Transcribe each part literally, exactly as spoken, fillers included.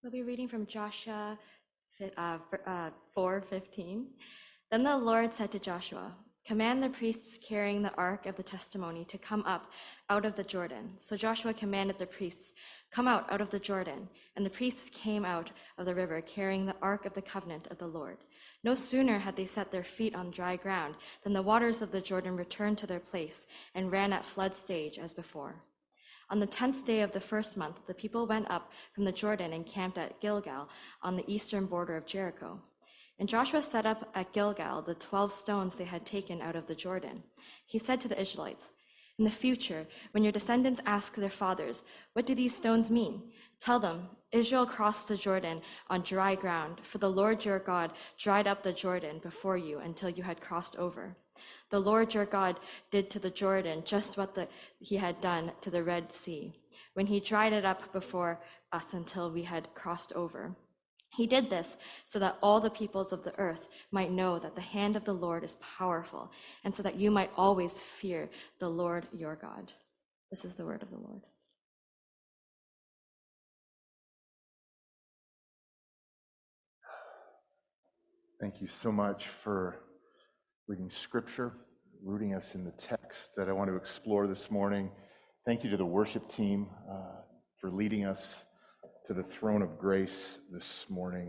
We'll be reading from Joshua uh, uh, four fifteen. Then the Lord said to Joshua, "Command the priests carrying the ark of the testimony to come up out of the Jordan." So Joshua commanded the priests, "Come out out of the Jordan." And the priests came out of the river carrying the ark of the covenant of the Lord. No sooner had they set their feet on dry ground than the waters of the Jordan returned to their place and ran at flood stage as before. On the tenth day of the first month, the people went up from the Jordan and camped at Gilgal on the eastern border of Jericho. And Joshua set up at Gilgal the twelve stones they had taken out of the Jordan. He said to the Israelites, "In the future, when your descendants ask their fathers, 'What do these stones mean?' tell them, 'Israel crossed the Jordan on dry ground, for the Lord your God dried up the Jordan before you until you had crossed over. The Lord your God did to the Jordan just what the, he had done to the Red Sea, when he dried it up before us until we had crossed over. He did this so that all the peoples of the earth might know that the hand of the Lord is powerful, and so that you might always fear the Lord your God." This is the word of the Lord. Thank you so much for reading scripture, rooting us in the text that I want to explore this morning. Thank you to the worship team uh, for leading us to the throne of grace this morning.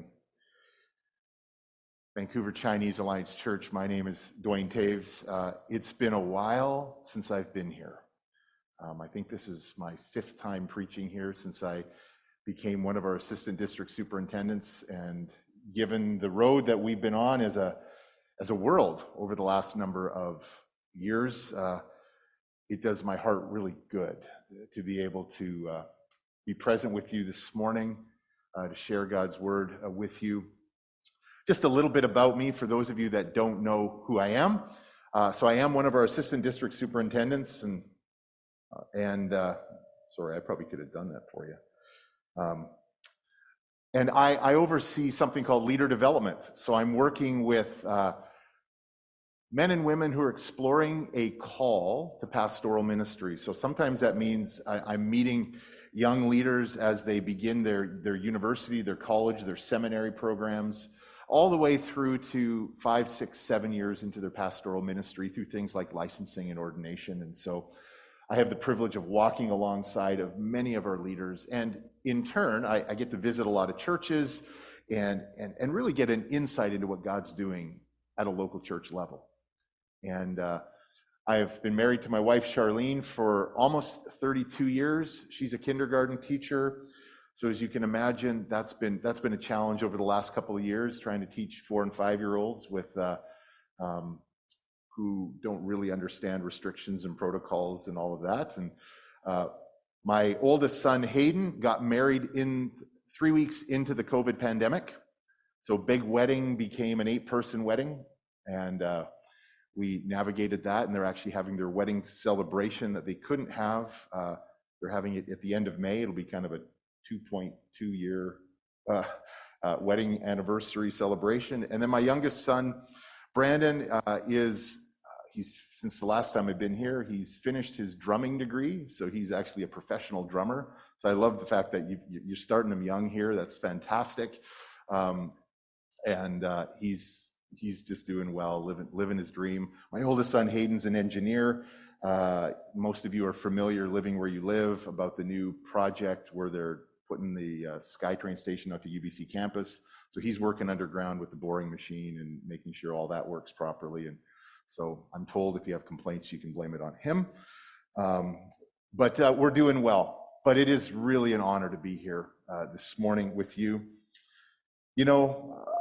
Vancouver Chinese Alliance Church, my name is Dwayne Taves. Uh, it's been a while since I've been here. Um, I think this is my fifth time preaching here since I became one of our assistant district superintendents, and given the road that we've been on as a as a world over the last number of years, uh, it does my heart really good to be able to uh, be present with you this morning, uh, to share God's word uh, with you. Just a little bit about me for those of you that don't know who I am. Uh, so I am one of our assistant district superintendents, and uh, and uh, sorry, I probably could have done that for you. Um, and I, I oversee something called leader development. So I'm working with uh, men and women who are exploring a call to pastoral ministry. So sometimes that means I, I'm meeting young leaders as they begin their, their university, their college, their seminary programs, all the way through to five, six, seven years into their pastoral ministry through things like licensing and ordination. And so I have the privilege of walking alongside of many of our leaders. And in turn, I, I get to visit a lot of churches and, and, and really get an insight into what God's doing at a local church level. And uh, I've been married to my wife, Charlene, for almost thirty-two years. She's a kindergarten teacher. So as you can imagine, that's been that's been a challenge over the last couple of years, trying to teach four and five-year-olds with uh, um, who don't really understand restrictions and protocols and all of that. And uh, my oldest son, Hayden, got married in three weeks into the COVID pandemic. So big wedding became an eight-person wedding, and uh, we navigated that, and they're actually having their wedding celebration that they couldn't have. Uh, they're having it at the end of May. It'll be kind of a two point two year uh, uh, wedding anniversary celebration. And then my youngest son, Brandon, uh, is, uh, he's, since the last time I've been here, he's finished his drumming degree. So he's actually a professional drummer. So I love the fact that you, you're starting him young here. That's fantastic. Um, and uh, he's, He's just doing well, living living his dream. My oldest son, Hayden's an engineer. Uh, most of you are familiar, living where you live, about the new project where they're putting the uh, SkyTrain station out to U B C campus. So he's working underground with the boring machine and making sure all that works properly. And so I'm told if you have complaints, you can blame it on him. Um, but uh, we're doing well. But it is really an honor to be here uh, this morning with you. You know, uh,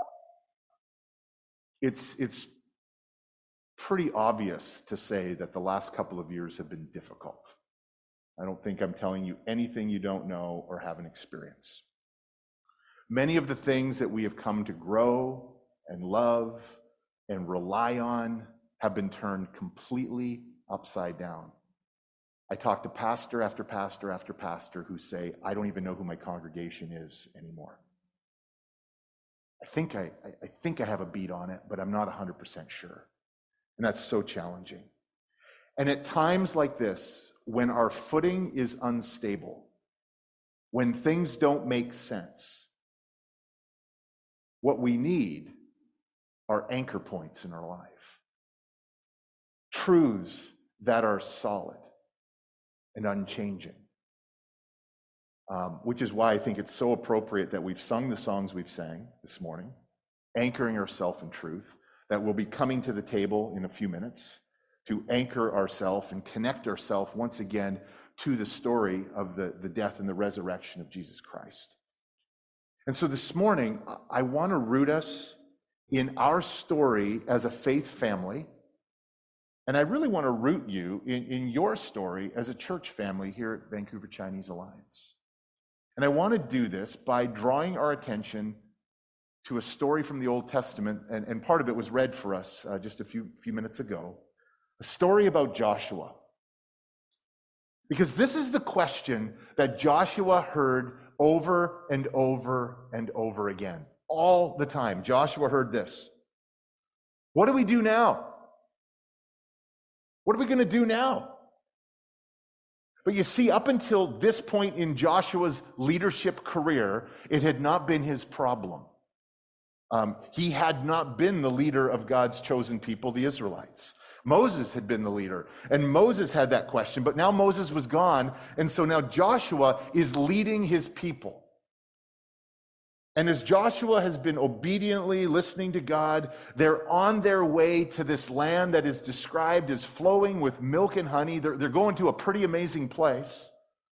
It's it's pretty obvious to say that the last couple of years have been difficult. I don't think I'm telling you anything you don't know or haven't experienced. Many of the things that we have come to grow and love and rely on have been turned completely upside down. I talk to pastor after pastor after pastor who say, I don't even know who my congregation is anymore. I think I, I think I have a beat on it, but I'm not one hundred percent sure. And that's so challenging. And at times like this, when our footing is unstable, when things don't make sense, What we need are anchor points in our life. Truths that are solid and unchanging. Um, which is why I think it's so appropriate that we've sung the songs we've sang this morning, anchoring ourselves in truth, that we'll be coming to the table in a few minutes to anchor ourselves and connect ourselves once again to the story of the, the death and the resurrection of Jesus Christ. And so this morning, I want to root us in our story as a faith family, and I really want to root you in, in your story as a church family here at Vancouver Chinese Alliance. And I want to do this by drawing our attention to a story from the Old Testament, and, and part of it was read for us uh, just a few, few minutes ago, a story about Joshua. Because this is the question that Joshua heard over and over and over again, all the time. Joshua heard this: what do we do now? What are we going to do now? But you see, up until this point in Joshua's leadership career, it had not been his problem. Um, he had not been the leader of God's chosen people, the Israelites. Moses had been the leader, and Moses had that question, but now Moses was gone, and so now Joshua is leading his people. And as Joshua has been obediently listening to God, they're on their way to this land that is described as flowing with milk and honey. They're, they're going to a pretty amazing place.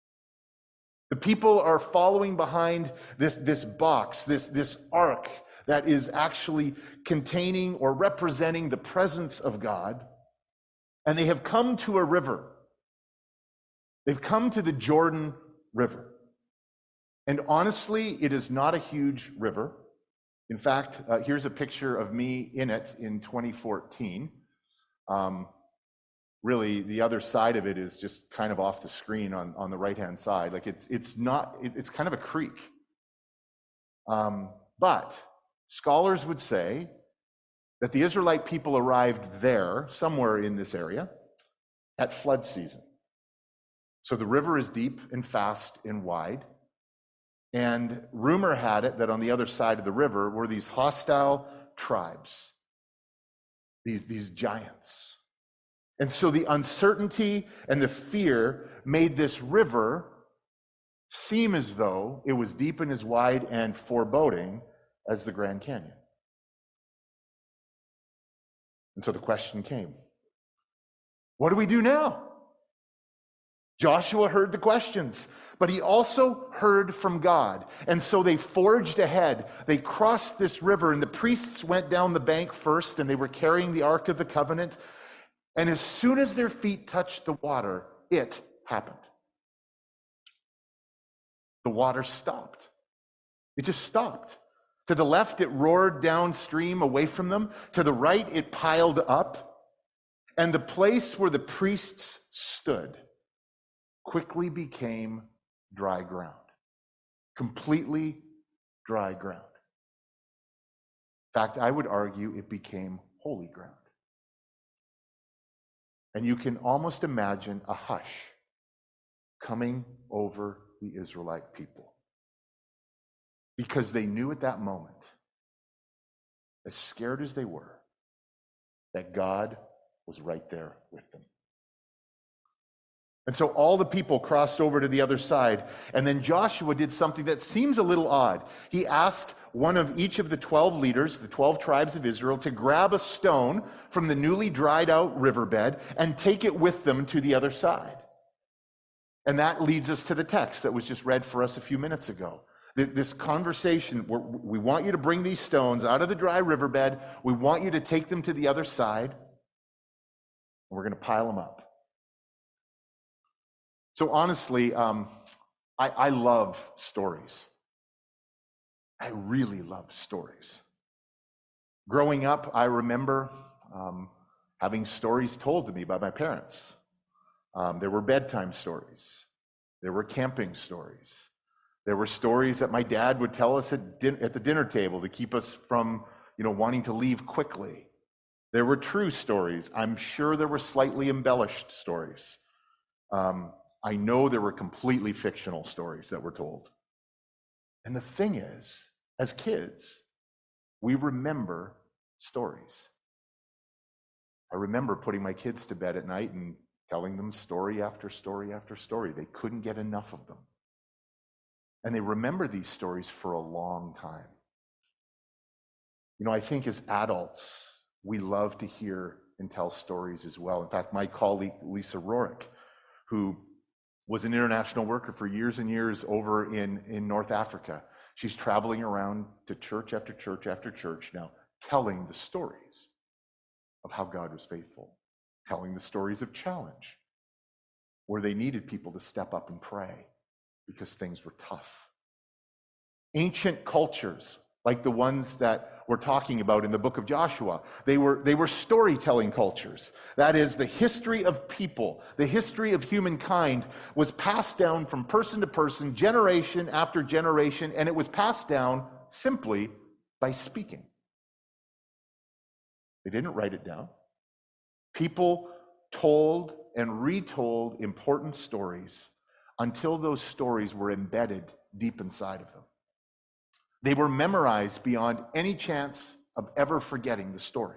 The people are following behind this, this box, this, this ark that is actually containing or representing the presence of God. And they have come to a river. They've come to the Jordan River. And honestly, it is not a huge river. In fact, uh, here's a picture of me in it in twenty fourteen. Um, really, the other side of it is just kind of off the screen on, on the right-hand side. Like it's it's not, it, it's kind of a creek. Um, but scholars would say that the Israelite people arrived there, somewhere in this area, at flood season. So the river is deep and fast and wide. And rumor had it that on the other side of the river were these hostile tribes, these, these giants. And so the uncertainty and the fear made this river seem as though it was deep and as wide and foreboding as the Grand Canyon. And so the question came, what do we do now? Joshua heard the questions, but he also heard from God. And so they forged ahead. They crossed this river, and the priests went down the bank first, and they were carrying the Ark of the Covenant. And as soon as their feet touched the water, it happened. The water stopped. It just stopped. To the left, it roared downstream away from them. To the right, it piled up. And the place where the priests stood quickly became dry ground. Completely dry ground. In fact, I would argue it became holy ground. And you can almost imagine a hush coming over the Israelite people. Because they knew at that moment, as scared as they were, that God was right there with them. And so all the people crossed over to the other side, and then Joshua did something that seems a little odd. He asked one of each of the twelve leaders, the twelve tribes of Israel, to grab a stone from the newly dried out riverbed and take it with them to the other side. And that leads us to the text that was just read for us a few minutes ago. This conversation, where we want you to bring these stones out of the dry riverbed. We want you to take them to the other side. And we're going to pile them up. So honestly, um, I, I love stories. I really love stories. Growing up, I remember um, having stories told to me by my parents. Um, there were bedtime stories. There were camping stories. There were stories that my dad would tell us at, din- at the dinner table to keep us from, you know, wanting to leave quickly. There were true stories. I'm sure there were slightly embellished stories. Um, I know there were completely fictional stories that were told. And the thing is, as kids, We remember stories. I remember putting my kids to bed at night and telling them story after story after story. They couldn't get enough of them. And they remember these stories for a long time. You know, I think as adults, we love to hear and tell stories as well. In fact, my colleague, Lisa Rorick, who was an international worker for years and years over in, in North Africa, she's traveling around to church after church after church now, telling the stories of how God was faithful, telling the stories of challenge, where they needed people to step up and pray because things were tough. Ancient cultures, like the ones that we're talking about in the book of Joshua, they were, they were storytelling cultures. That is, the history of people, the history of humankind was passed down from person to person, generation after generation, and it was passed down simply by speaking. They didn't write it down. People told and retold important stories until those stories were embedded deep inside of them. They were memorized beyond any chance of ever forgetting the story.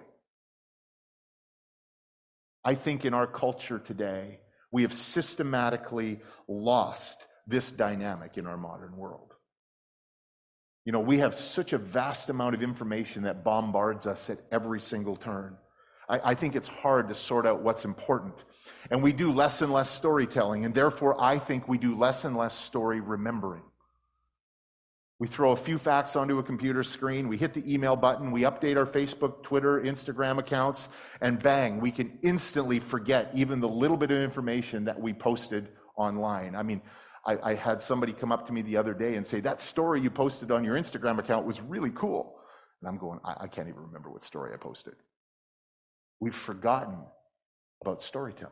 I think in our culture today, we have systematically lost this dynamic in our modern world. You know, we have such a vast amount of information that bombards us at every single turn. I, I think it's hard to sort out what's important. And we do less and less storytelling, and therefore I think we do less and less story remembering. We throw a few facts onto a computer screen, we hit the email button, we update our Facebook, Twitter, Instagram accounts, and bang, we can instantly forget even the little bit of information that we posted online. I mean, I, I had somebody come up to me the other day and say, that story you posted on your Instagram account was really cool. And I'm going, I, I can't even remember what story I posted. We've forgotten about storytelling.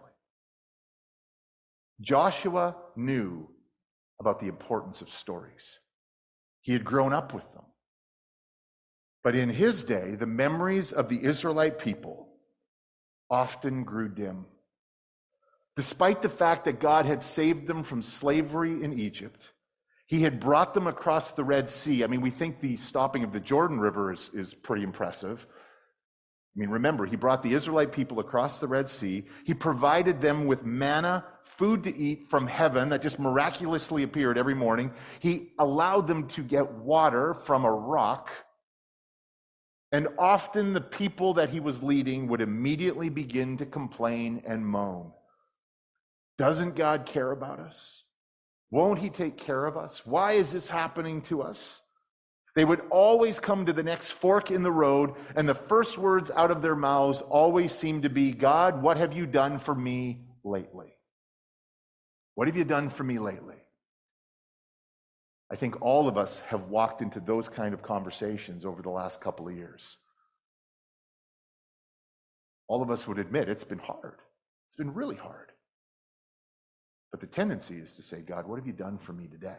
Joshua knew about the importance of stories. He had grown up with them. But in his day, the memories of the Israelite people often grew dim. Despite the fact that God had saved them from slavery in Egypt, he had brought them across the Red Sea. I mean, we think the stopping of the Jordan River is, is pretty impressive. I mean, remember, he brought the Israelite people across the Red Sea. He provided them with manna, food to eat from heaven that just miraculously appeared every morning. He allowed them to get water from a rock. And often the people that he was leading would immediately begin to complain and moan. Doesn't God care about us? Won't he take care of us? Why is this happening to us? They would always come to the next fork in the road, and the first words out of their mouths always seemed to be, God, what have you done for me lately? What have you done for me lately? I think all of us have walked into those kind of conversations over the last couple of years. All of us would admit it's been hard. It's been really hard. But the tendency is to say, God, what have you done for me today?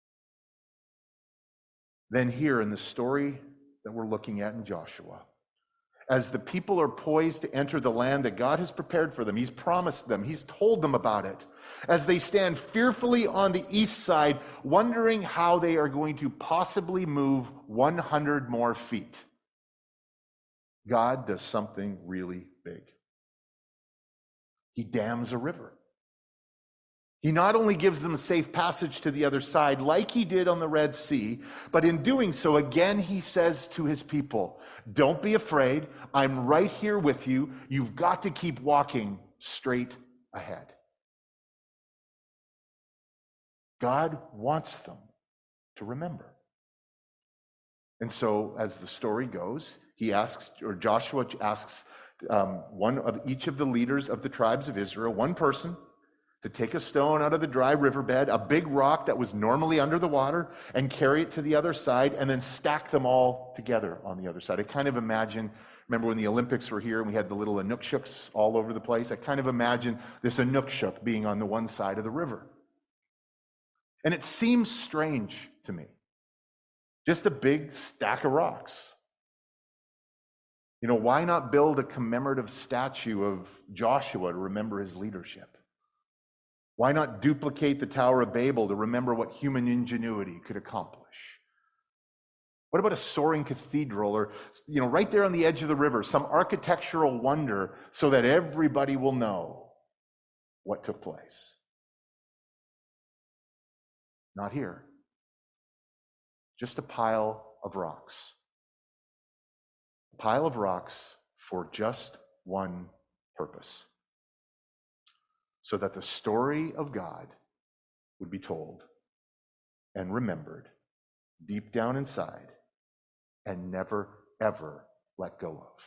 Then here in the story that we're looking at in Joshua, as the people are poised to enter the land that God has prepared for them, he's promised them, he's told them about it, as they stand fearfully on the east side, wondering how they are going to possibly move one hundred more feet, God does something really big. He dams a river. He not only gives them safe passage to the other side, like he did on the Red Sea, but in doing so, again, he says to his people, don't be afraid. I'm right here with you. You've got to keep walking straight ahead. God wants them to remember. And so, as the story goes, he asks, or Joshua asks um, one of each of the leaders of the tribes of Israel, one person, to take a stone out of the dry riverbed, a big rock that was normally under the water, and carry it to the other side, and then stack them all together on the other side. I kind of imagine, remember when the Olympics were here and we had the little Inukshuks all over the place? I kind of imagine this Inukshuk being on the one side of the river. And it seems strange to me. Just a big stack of rocks. You know, why not build a commemorative statue of Joshua to remember his leadership? Why not duplicate the Tower of Babel to remember what human ingenuity could accomplish? What about a soaring cathedral, or, you know, right there on the edge of the river, some architectural wonder so that everybody will know what took place? Not here. Just a pile of rocks. A pile of rocks for just one purpose. So that the story of God would be told and remembered deep down inside and never, ever let go of.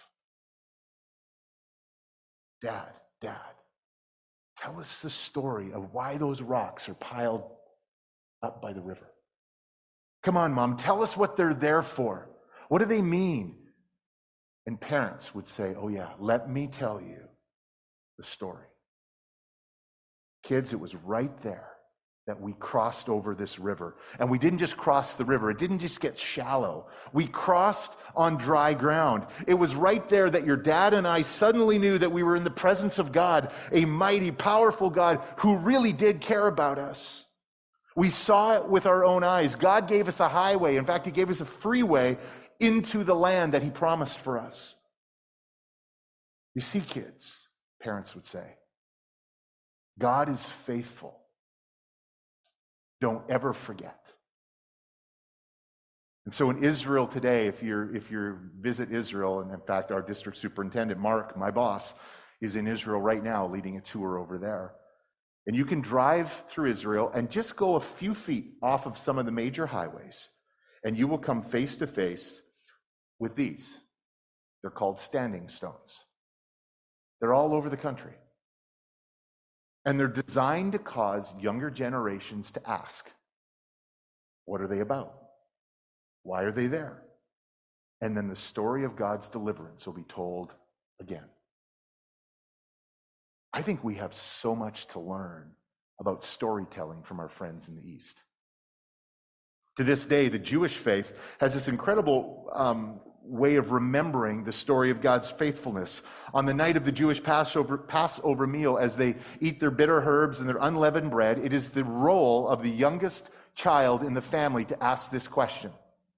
Dad, Dad, tell us the story of why those rocks are piled up by the river. Come on, Mom, tell us what they're there for. What do they mean? And parents would say, oh yeah, let me tell you the story. Kids, it was right there that we crossed over this river. And we didn't just cross the river. It didn't just get shallow. We crossed on dry ground. It was right there that your dad and I suddenly knew that we were in the presence of God, a mighty, powerful God who really did care about us. We saw it with our own eyes. God gave us a highway. In fact, he gave us a freeway into the land that he promised for us. You see, kids, parents would say, God is faithful. Don't ever forget. And so in Israel today, if you're if you visit Israel, and in fact our district superintendent, Mark, my boss, is in Israel right now leading a tour over there. And you can drive through Israel and just go a few feet off of some of the major highways, and you will come face to face with these. They're called standing stones. They're all over the country. And they're designed to cause younger generations to ask, what are they about? Why are they there? And then the story of God's deliverance will be told again. I think we have so much to learn about storytelling from our friends in the East. To this day, the Jewish faith has this incredible um, way of remembering the story of God's faithfulness. On the night of the Jewish Passover, Passover meal, as they eat their bitter herbs and their unleavened bread, it is the role of the youngest child in the family to ask this question.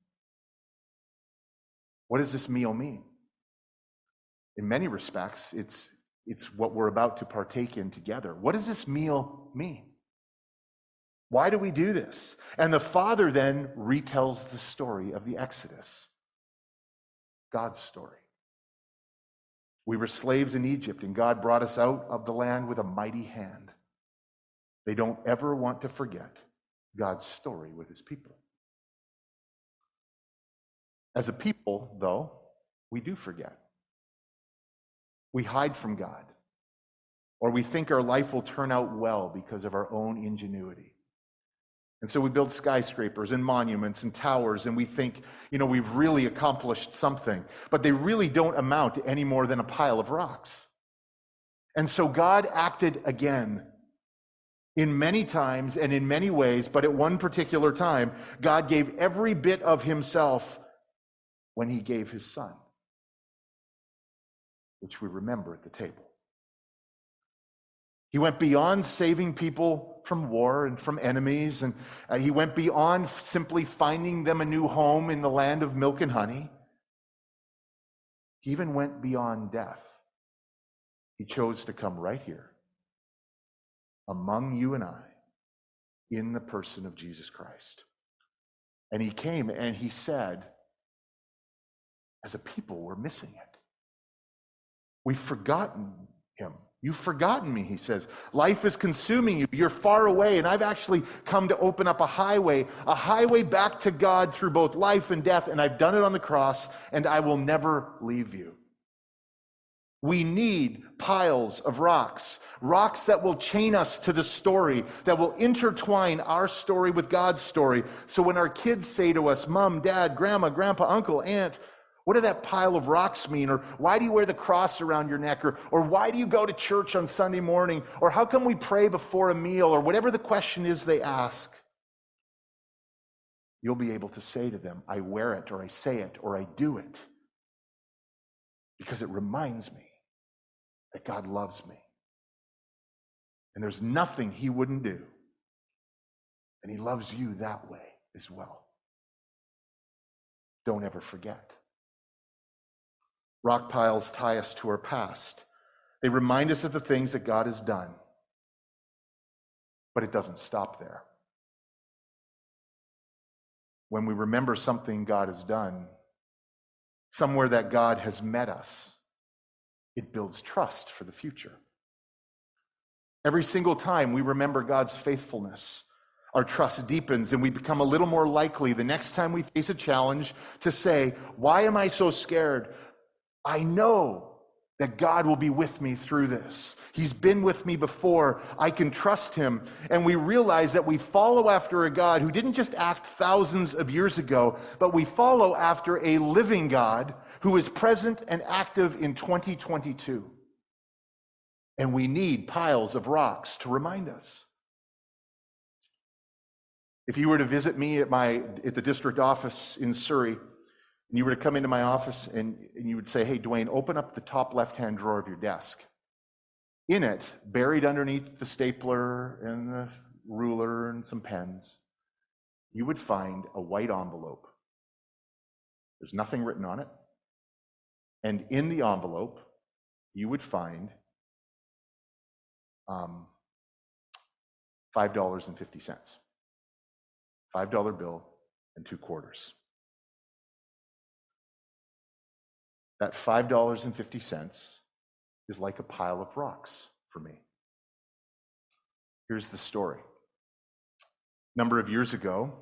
What does this meal mean? In many respects, it's, it's what we're about to partake in together. What does this meal mean? Why do we do this? And the father then retells the story of the Exodus. God's story. We were slaves in Egypt, and God brought us out of the land with a mighty hand. They don't ever want to forget God's story with his people. As a people, though, we do forget. We hide from God, or we think our life will turn out well because of our own ingenuity. And so we build skyscrapers and monuments and towers, and we think, you know, we've really accomplished something, but they really don't amount to any more than a pile of rocks. And so God acted again in many times and in many ways, but at one particular time, God gave every bit of himself when he gave his son, which we remember at the table. He went beyond saving people from war and from enemies, and uh, he went beyond simply finding them a new home in the land of milk and honey. He even went beyond death. He chose to come right here, among you and I, in the person of Jesus Christ. And he came and he said, as a people, we're missing it. We've forgotten him. You've forgotten me, he says. Life is consuming you. You're far away, and I've actually come to open up a highway, a highway back to God through both life and death, and I've done it on the cross, and I will never leave you. We need piles of rocks, rocks that will chain us to the story, that will intertwine our story with God's story. So when our kids say to us, Mom, Dad, Grandma, Grandpa, Uncle, Aunt, what did that pile of rocks mean? Or why do you wear the cross around your neck? Or, or why do you go to church on Sunday morning? Or how come we pray before a meal? Or whatever the question is they ask, you'll be able to say to them, I wear it, or I say it, or I do it, because it reminds me that God loves me. And there's nothing he wouldn't do. And he loves you that way as well. don't ever forget. Rock piles tie us to our past. They remind us of the things that God has done. But it doesn't stop there. When we remember something God has done, somewhere that God has met us, it builds trust for the future. Every single time we remember God's faithfulness, our trust deepens and we become a little more likely the next time we face a challenge to say, why am I so scared? I know that God will be with me through this. He's been with me before. I can trust him. And we realize that we follow after a God who didn't just act thousands of years ago, but we follow after a living God who is present and active in twenty twenty-two. And we need piles of rocks to remind us. If you were to visit me at my at the district office in Surrey, and you were to come into my office and, and you would say, hey, Dwayne, open up the top left-hand drawer of your desk. In it, buried underneath the stapler and the ruler and some pens, you would find a white envelope. There's nothing written on it. And in the envelope, you would find um, five dollars and fifty cents. five dollar bill and two quarters. That five dollars and fifty cents is like a pile of rocks for me. Here's the story. A number of years ago,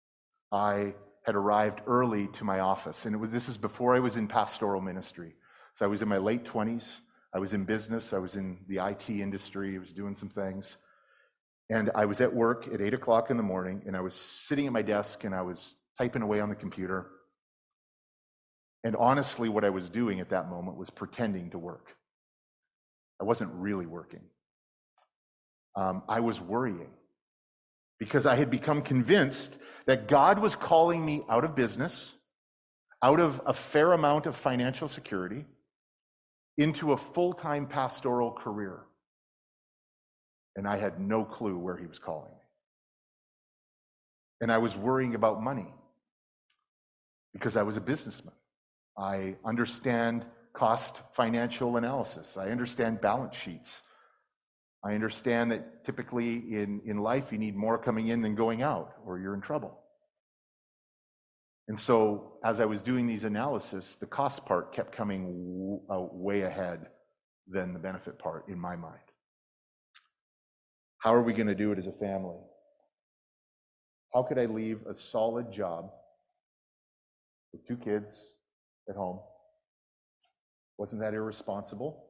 I had arrived early to my office, and it was, this is before I was in pastoral ministry. So I was in my late twenties. I was in business. I was in the I T industry. I was doing some things. And I was at work at eight o'clock in the morning, and I was sitting at my desk, and I was typing away on the computer. And honestly, what I was doing at that moment was pretending to work. I wasn't really working. Um, I was worrying because I had become convinced that God was calling me out of business, out of a fair amount of financial security, into a full-time pastoral career. And I had no clue where he was calling me. And I was worrying about money because I was a businessman. I understand cost financial analysis. I understand balance sheets. I understand that typically in, in life you need more coming in than going out, or you're in trouble. And so as I was doing these analysis, the cost part kept coming w- uh, way ahead than the benefit part in my mind. How are we going to do it as a family? How could I leave a solid job with two kids at home? Wasn't that irresponsible?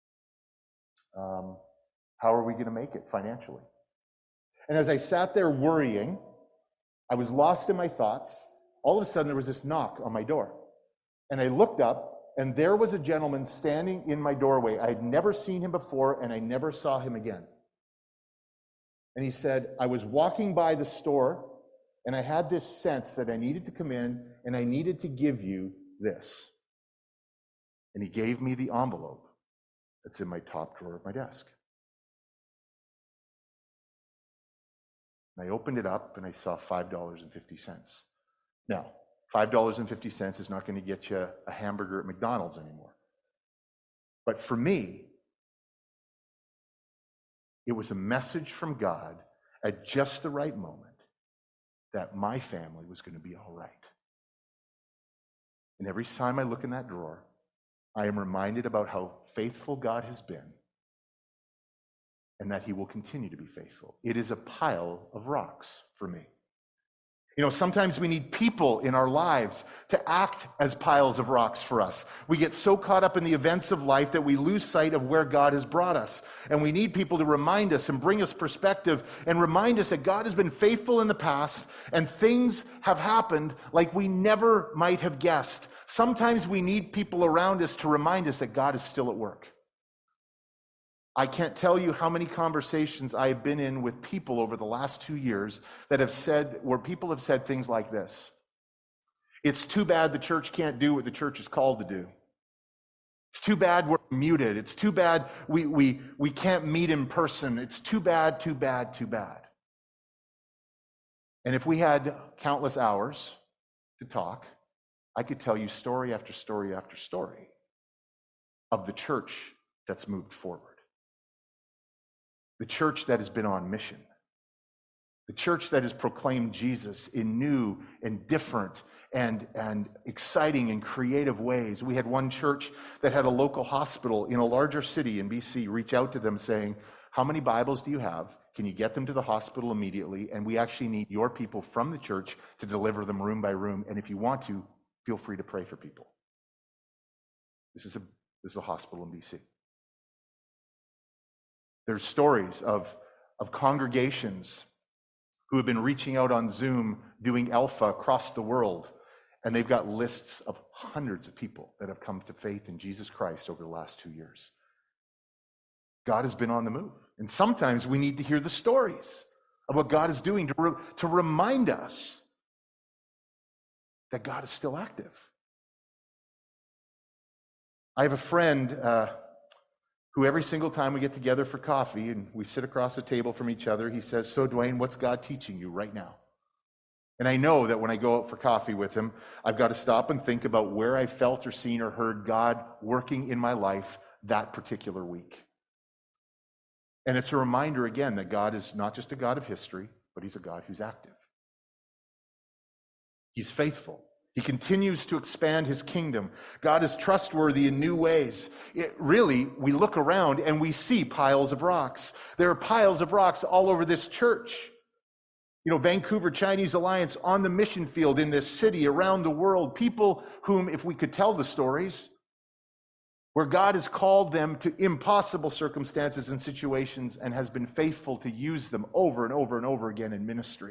Um, how are we going to make it financially? And as I sat there worrying, I was lost in my thoughts. All of a sudden, there was this knock on my door. And I looked up, and there was a gentleman standing in my doorway. I had never seen him before, and I never saw him again. And he said, I was walking by the store, and I had this sense that I needed to come in, and I needed to give you this. And he gave me the envelope that's in my top drawer of my desk. And I opened it up, and I saw five dollars and fifty cents. Now, five dollars and fifty cents is not going to get you a hamburger at McDonald's anymore. But for me, it was a message from God at just the right moment that my family was going to be all right. And every time I look in that drawer, I am reminded about how faithful God has been and that he will continue to be faithful. It is a pile of rocks for me. You know, sometimes we need people in our lives to act as piles of rocks for us. We get so caught up in the events of life that we lose sight of where God has brought us. And we need people to remind us and bring us perspective and remind us that God has been faithful in the past and things have happened like we never might have guessed. Sometimes we need people around us to remind us that God is still at work. I can't tell you how many conversations I have been in with people over the last two years that have said, where people have said things like this. It's too bad the church can't do what the church is called to do. It's too bad we're muted. It's too bad we, we, we can't meet in person. It's too bad, too bad, too bad. And if we had countless hours to talk, I could tell you story after story after story of the church that's moved forward. The church that has been on mission. The church that has proclaimed Jesus in new and different and, and exciting and creative ways. We had one church that had a local hospital in a larger city in B C reach out to them saying, how many Bibles do you have? Can you get them to the hospital immediately? And we actually need your people from the church to deliver them room by room. And if you want to, feel free to pray for people. This is a, this is a hospital in B C. There's stories of, of congregations who have been reaching out on Zoom, doing Alpha across the world, and they've got lists of hundreds of people that have come to faith in Jesus Christ over the last two years. God has been on the move. And sometimes we need to hear the stories of what God is doing to, re- to remind us that God is still active. I have a friend uh, who every single time we get together for coffee and we sit across the table from each other, he says, so Dwayne, what's God teaching you right now? And I know that when I go out for coffee with him, I've got to stop and think about where I felt or seen or heard God working in my life that particular week. And it's a reminder again that God is not just a God of history, but he's a God who's active. He's faithful. He continues to expand his kingdom. God is trustworthy in new ways. It, really, we look around and we see piles of rocks. There are piles of rocks all over this church. You know, Vancouver Chinese Alliance on the mission field in this city, around the world, people whom, if we could tell the stories, where God has called them to impossible circumstances and situations and has been faithful to use them over and over and over again in ministry.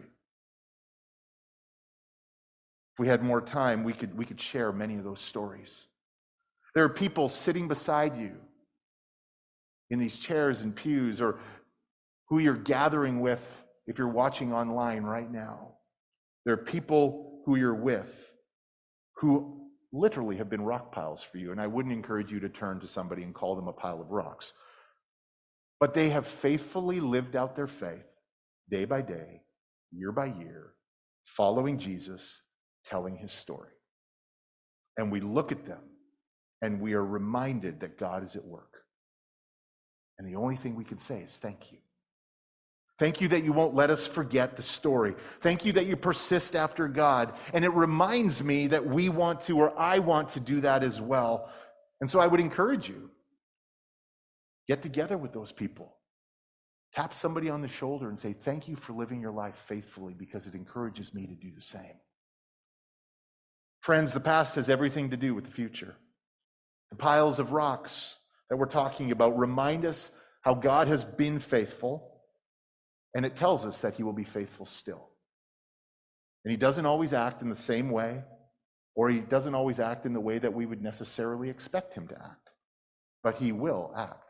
If we had more time, we could, we could share many of those stories. There are people sitting beside you in these chairs and pews, or who you're gathering with if you're watching online right now. There are people who you're with who literally have been rock piles for you, and I wouldn't encourage you to turn to somebody and call them a pile of rocks. But they have faithfully lived out their faith day by day, year by year, following Jesus, telling his story. And we look at them and we are reminded that God is at work. And the only thing we can say is thank you. Thank you that you won't let us forget the story. Thank you that you persist after God. And it reminds me that we want to, or I want to do that as well. And so I would encourage you, get together with those people. Tap somebody on the shoulder and say, thank you for living your life faithfully, because it encourages me to do the same. Friends, the past has everything to do with the future. The piles of rocks that we're talking about remind us how God has been faithful, and it tells us that he will be faithful still. And he doesn't always act in the same way, or he doesn't always act in the way that we would necessarily expect him to act, but he will act.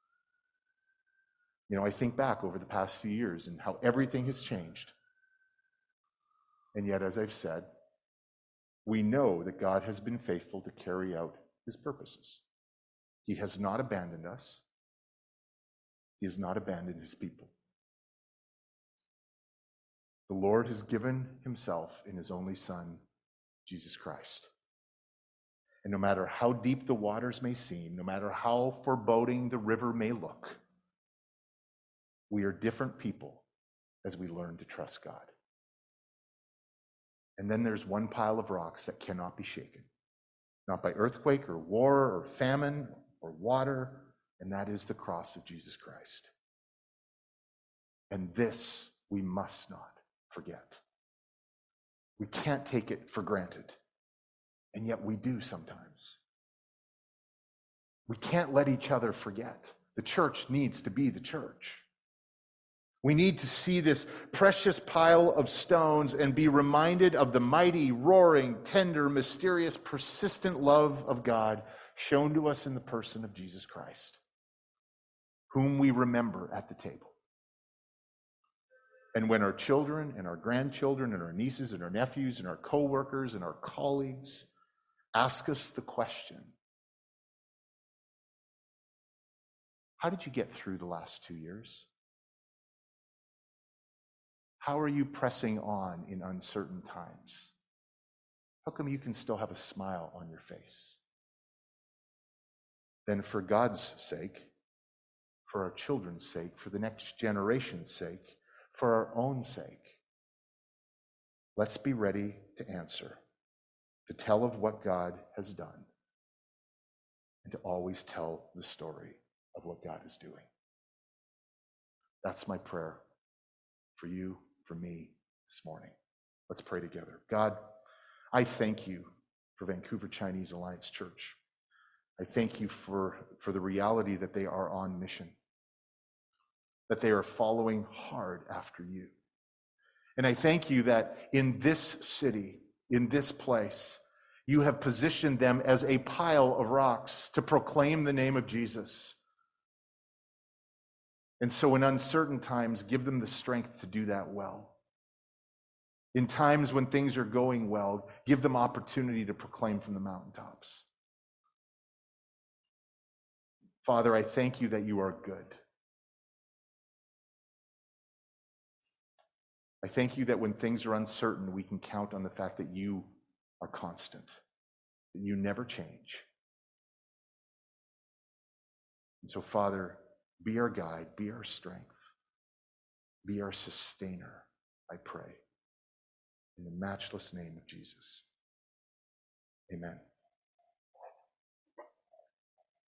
You know, I think back over the past few years and how everything has changed. And yet, as I've said, we know that God has been faithful to carry out his purposes. He has not abandoned us. He has not abandoned his people. The Lord has given himself in his only Son, Jesus Christ. And no matter how deep the waters may seem, no matter how foreboding the river may look, we are different people as we learn to trust God. And then there's one pile of rocks that cannot be shaken, not by earthquake or war or famine or water, and that is the cross of Jesus Christ. And this we must not forget. We can't take it for granted, and yet we do sometimes. We can't let each other forget. The church needs to be the church. We need to see this precious pile of stones and be reminded of the mighty, roaring, tender, mysterious, persistent love of God shown to us in the person of Jesus Christ, whom we remember at the table. And when our children and our grandchildren and our nieces and our nephews and our co-workers and our colleagues ask us the question, how did you get through the last two years? How are you pressing on in uncertain times? How come you can still have a smile on your face? Then for God's sake, for our children's sake, for the next generation's sake, for our own sake, let's be ready to answer, to tell of what God has done, and to always tell the story of what God is doing. That's my prayer for you, for me this morning. Let's pray together. God, I thank you for Vancouver Chinese Alliance Church. I thank you for, for the reality that they are on mission, that they are following hard after you. And I thank you that in this city, in this place, you have positioned them as a pile of rocks to proclaim the name of Jesus. And so in uncertain times, give them the strength to do that well. In times when things are going well, give them opportunity to proclaim from the mountaintops. Father, I thank you that you are good. I thank you that when things are uncertain, we can count on the fact that you are constant, that you never change. And so, Father, be our guide, be our strength, be our sustainer, I pray. In the matchless name of Jesus. Amen.